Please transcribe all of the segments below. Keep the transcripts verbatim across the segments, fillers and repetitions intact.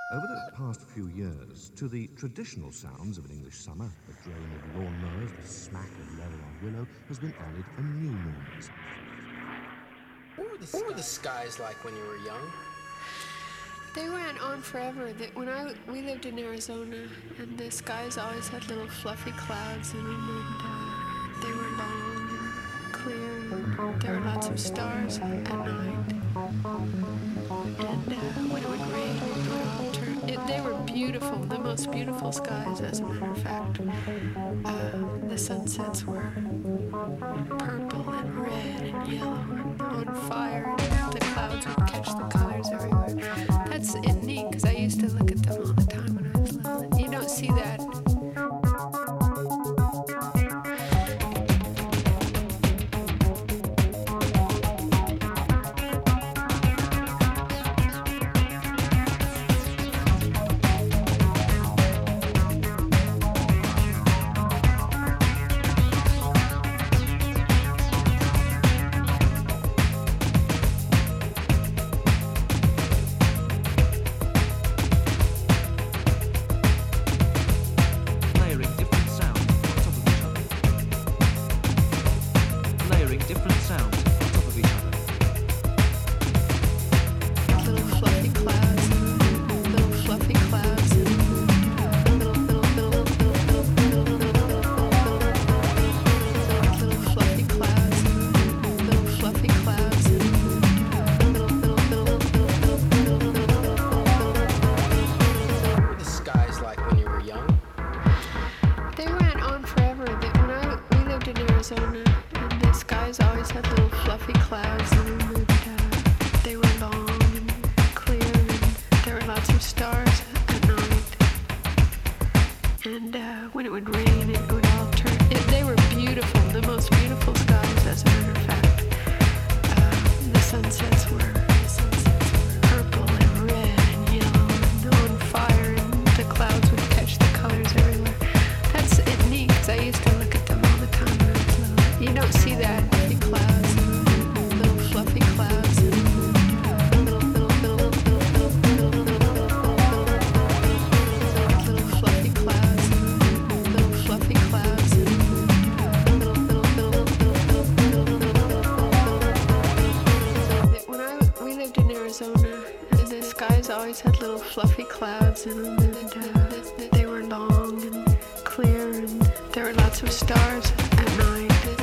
Over the past few years, to the traditional sounds of an English summer, the drone of lawnmowers, the smack of leather on willow, has been added a new noise. What were, the, what were the skies like when you were young? They went on forever. They, when I we lived in Arizona, and the skies always had little fluffy clouds in them, and uh, they were long and clear. And there were lots of stars at night. And uh, when it would rain, it would all turn. It, they were beautiful, the most beautiful skies, as a matter of fact. Uh, the sunsets were purple and red and yellow and on fire, and the clouds would catch the colors everywhere. That's it, neat, because I used to look at them all the time when I was little. You don't see that. And the skies always had little fluffy clouds in them, and uh, they were long and clear, and there were lots of stars at night. And uh, when it would rain, it would all turn. It, they were beautiful, the most beautiful skies, as a matter of fact. Uh, the sunsets were purple and red and yellow and on fire, and the clouds would catch the colors everywhere. That's it, neat, because I used to look at them all the time. You don't see that big clouds, little fluffy clouds, little, little, little, little, little fluffy clouds, little fluffy clouds, little, little, little. When I we lived in Arizona, and the skies always had little fluffy clouds in them, and uh, they were long and clear, and there were lots of stars at night.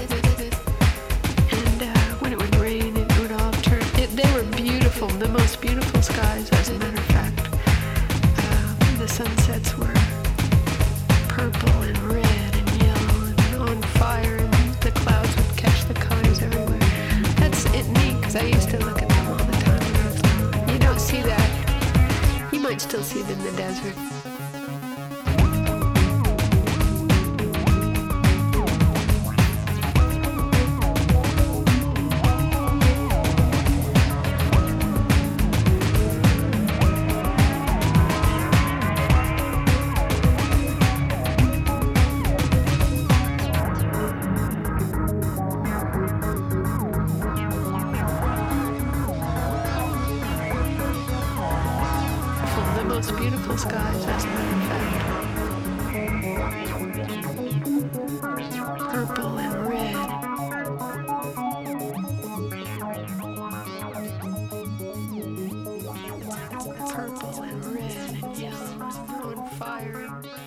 They were beautiful, the most beautiful skies, as a matter of fact. Uh, the sunsets were purple and red and yellow and on fire, and the clouds would catch the colors everywhere. That's it, neat, because I used to look at them all the time when I was little. You don't see that. You might still see them in the desert. Most beautiful skies, as a matter of fact. Purple and red. Purple and red and yellow and on fire.